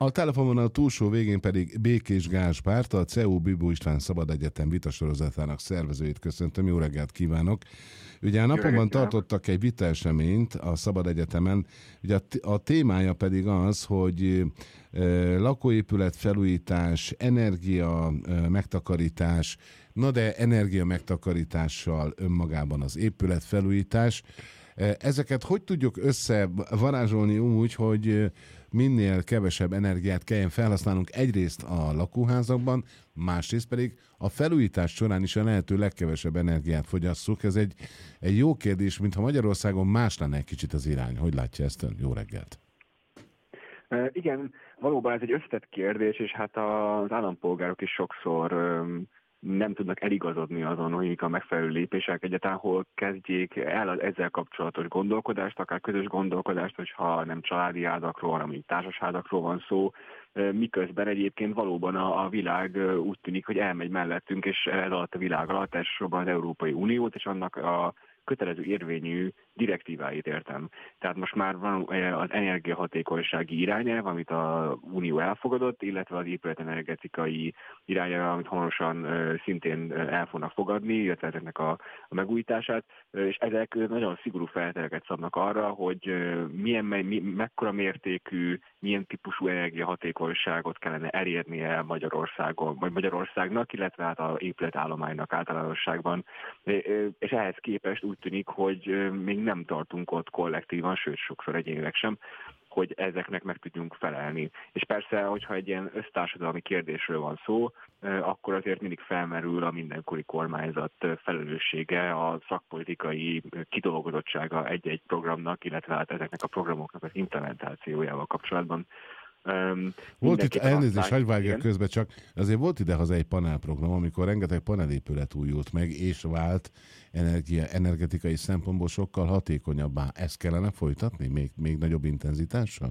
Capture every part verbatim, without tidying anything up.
A telefonvonal túlsó végén pedig Békés Gáspár, a cé e u Bibó István Szabad Egyetem vitasorozatának szervezőjét köszöntöm. Jó reggelt kívánok! Ugye a napokban tartottak egy vitaeseményt a Szabad Egyetemen, ugye a témája pedig az, hogy lakóépület felújítás, energia megtakarítás, na de energia megtakarítással önmagában az épület felújítás. Ezeket hogy tudjuk összevarázsolni úgy, hogy minél kevesebb energiát kelljen felhasználnunk egyrészt a lakóházakban, másrészt pedig a felújítás során is a lehető legkevesebb energiát fogyasszuk. Ez egy, egy jó kérdés, mintha Magyarországon más lenne egy kicsit az irány. Hogy látja ezt ön? Jó reggelt! Uh, igen, valóban ez egy összetett kérdés, és hát az állampolgárok is sokszor um, nem tudnak eligazodni azon, hogy a megfelelő lépések egyáltalán hol kezdjék el az ezzel kapcsolatos gondolkodást, akár közös gondolkodást, hogyha nem családi házakról, hanem társasházakról van szó, miközben egyébként valóban a, a világ úgy tűnik, hogy elmegy mellettünk, és ez alatt a világ alatt elsősorban az Európai Uniót, és annak a kötelező érvényű direktíváit értem. Tehát most már van az energiahatékonysági irányelv, amit az Unió elfogadott, illetve az épületenergetikai irányelv, amit hamarosan szintén el fognak fogadni, illetve ezeknek a, a megújítását, és ezek nagyon szigorú feltételeket szabnak arra, hogy milyen, mi, mekkora mértékű, milyen típusú energiahatékonyságot kellene elérnie Magyarországon, vagy Magyarországnak, illetve hát az épületállománynak általánosságban. És ehhez képest úgy tűnik, hogy még nem tartunk ott kollektívan, sőt sokszor egyénileg sem, hogy ezeknek meg tudjunk felelni. És persze, hogyha egy ilyen össztársadalmi kérdésről van szó, akkor azért mindig felmerül a mindenkori kormányzat felelőssége, a szakpolitikai kidolgozottsága egy-egy programnak, illetve hát ezeknek a programoknak az implementációjával kapcsolatban. Um, volt itt elnézést, hagyj vágja közben, csak azért volt idehaza egy panelprogram, amikor rengeteg panelépület újult meg, és vált energia, energetikai szempontból sokkal hatékonyabbá. Ezt kellene folytatni még, még nagyobb intenzitással?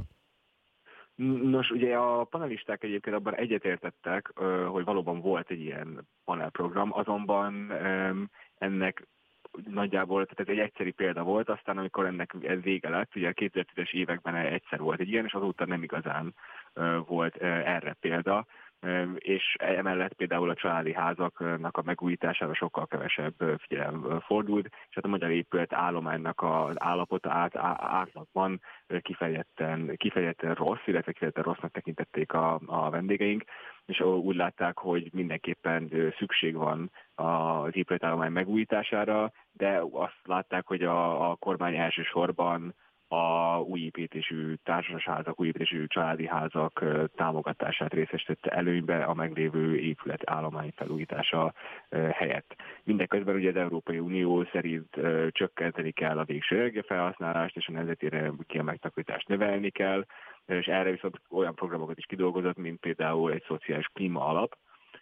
Nos, ugye a panelisták egyébként abban egyetértettek, hogy valóban volt egy ilyen panelprogram, azonban ennek nagyjából, tehát ez egy egyszeri példa volt, aztán amikor ennek ez vége lett, ugye a kétezer-tízes években egyszer volt egy ilyen, és azóta nem igazán uh, volt uh, erre példa, uh, és emellett például a családi házaknak a megújítására sokkal kevesebb figyelem fordult, és hát a magyar épület állománynak az állapota át, átlagban kifejezetten, kifejezetten rossz, illetve kifejezetten rossznak tekintették a, a vendégeink, és úgy látták, hogy mindenképpen szükség van az épületállomány megújítására, de azt látták, hogy a, a kormány elsősorban a újépítésű társasházak, újépítésű családi házak támogatását részesítette előnybe a meglévő épületállomány felújítása helyett. Mindenközben ugye az Európai Unió szerint csökkenteni kell a végső energiafelhasználást, és a nemzeti energia megtakarítást növelni kell, és erre viszont olyan programokat is kidolgozott, mint például egy szociális klíma alap,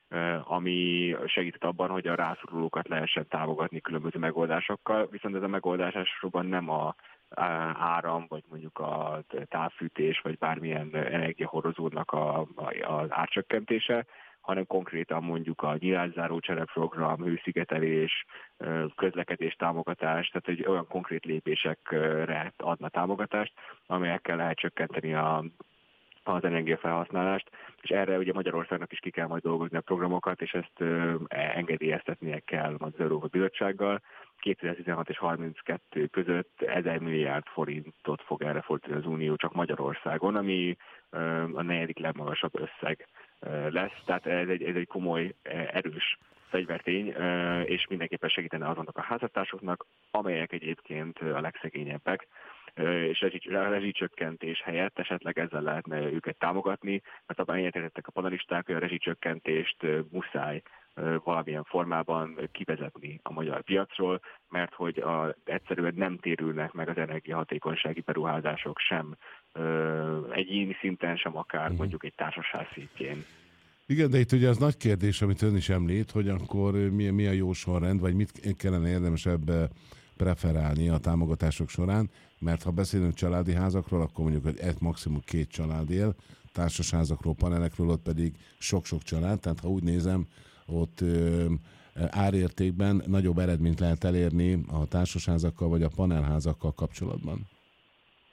ami segített abban, hogy a rászorulókat lehessen támogatni különböző megoldásokkal, viszont ez a megoldás elsősorban nem a áram, vagy mondjuk a távfűtés, vagy bármilyen energiahordozónak a, az árcsökkentése, hanem konkrétan mondjuk a nyilászáró csereprogram, hőszigetelés, közlekedés támogatás, tehát egy olyan konkrét lépésekre adna támogatást, amelyekkel lehet csökkenteni a az energiafelhasználást, és erre ugye Magyarországnak is ki kell majd dolgozni a programokat, és ezt ö, engedélyeztetnie kell az Európai Bizottsággal. kétezer-tizenhat és harminckettő között ezer milliárd forintot fog erre fordítani az Unió csak Magyarországon, ami ö, a negyedik legmagasabb összeg ö, lesz. Tehát ez egy, ez egy komoly, erős fegyvertény, és mindenképpen segítene azonnak a háztartásoknak, amelyek egyébként a legszegényebbek, és rezsicsökkentés helyett esetleg ezzel lehetne őket támogatni, mert abban egyetértettek a panelisták, hogy a rezsicsökkentést muszáj valamilyen formában kivezetni a magyar piacról, mert hogy a, egyszerűen nem térülnek meg az energiahatékonysági beruházások sem egyéni szinten, sem akár mondjuk egy társaság szintjén. Igen, de itt ugye az nagy kérdés, amit ön is említ, hogy akkor mi, mi a jó sorrend, vagy mit kellene érdemesebb preferálni a támogatások során, mert ha beszélünk családi házakról, akkor mondjuk, hogy egy maximum két család él, társasházakról, panelekről, ott pedig sok-sok család, tehát ha úgy nézem, ott ö, árértékben nagyobb eredményt lehet elérni a társasházakkal vagy a panelházakkal kapcsolatban.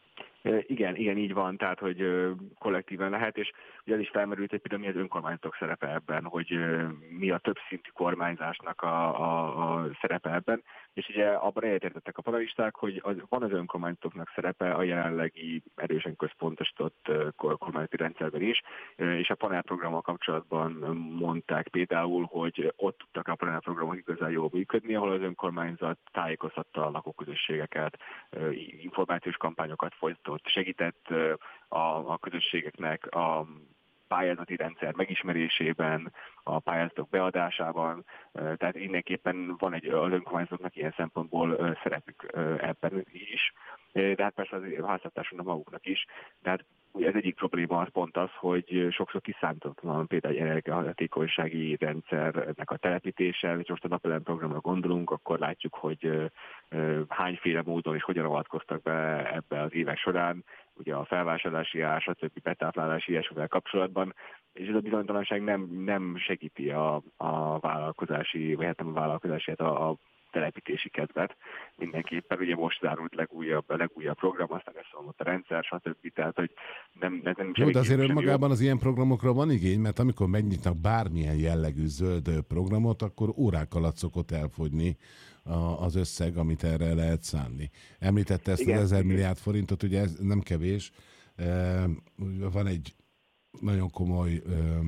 Igen, igen, így van, tehát, hogy kollektíven lehet, és ugye ez is felmerült, hogy például mi az önkormányzatok szerepe ebben, hogy mi a többszintű kormányzásnak a, a, a szerepe ebben, és ugye abban egyetértettek a panelisták, hogy az, van az önkormányzatoknak szerepe a jelenlegi erősen központosított kormányzati rendszerben is, és a panelprogrammal kapcsolatban mondták például, hogy ott tudtak a panelprogramok igazán jól működni, ahol az önkormányzat tájékoztatta a lakóközösségeket, információs kampányokat folytatott, segített a, a közösségeknek a pályázati rendszer megismerésében, a pályázatok beadásában, tehát mindenképpen van egy, az önkormányzatoknak ilyen szempontból szerepük ebben is, de hát persze az háztartásunknak maguknak is, de hát ugye az egyik probléma az pont az, hogy sokszor kiszámítatlan például egy energiahatékonysági rendszernek a telepítése, és most a napelem programra gondolunk, akkor látjuk, hogy hányféle módon és hogyan avatkoztak be ebbe az évek során, ugye a felvásárlási ár, stb. Betáplálási ilyesmivel kapcsolatban, és ez a bizonytalanság nem, nem segíti a, a vállalkozási, vagy hát nem a vállalkozási, hát a, a telepítési kedvet. Mindenképpen ugye most zárult legújabb, a legújabb program, aztán összeomlott a rendszer, stb. Tehát, hogy nem, nem, nem jó, de azért önmagában az ilyen programokra van igény, mert amikor megnyitnak bármilyen jellegű zöld programot, akkor órák alatt szokott elfogyni az összeg, amit erre lehet szánni. Említette ezt igen, az ezer milliárd forintot, ugye ez nem kevés. Van egy nagyon komoly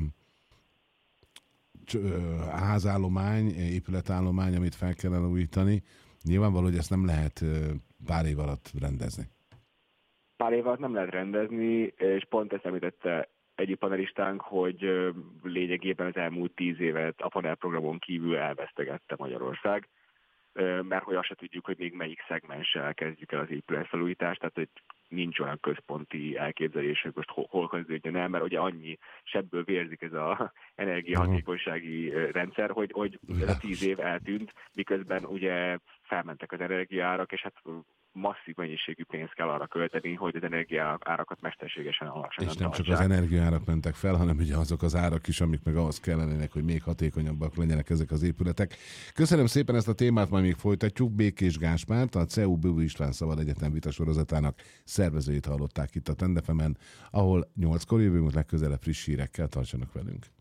házállomány, épületállomány, amit fel kellene újítani. Nyilvánvaló, hogy ezt nem lehet pár év alatt rendezni. Pár év alatt nem lehet rendezni, és pont ezt említette egyik panelistánk, hogy lényegében az elmúlt tíz évet a panelprogramon kívül elvesztegette Magyarország, mert hogy azt se tudjuk, hogy még melyik szegmenssel kezdjük el az épületfelújítást, tehát hogy nincs olyan központi elképzelés, hogy most hol, hol kezdődjön el, mert ugye annyi sebből vérzik ez az energiahatékonysági rendszer, hogy, hogy ez a tíz év eltűnt, miközben ugye felmentek az energiaárak, és hát masszív mennyiségű pénzt kell arra költeni, hogy az energiaárakat mesterségesen alacsonyan És nem tartsák. csak az energiaárak mentek fel, hanem ugye azok az árak is, amik meg ahhoz kellenének, hogy még hatékonyabbak legyenek ezek az épületek. Köszönöm szépen ezt a témát, majd még folytatjuk. Békés Gáspárt, a cé e u Bibó István Szabad Egyetem vitasorozatának szervezőjét hallották itt a Trend ef emen, ahol nyolckor jövünk legközelebb friss hírekkel, tartsanak velünk.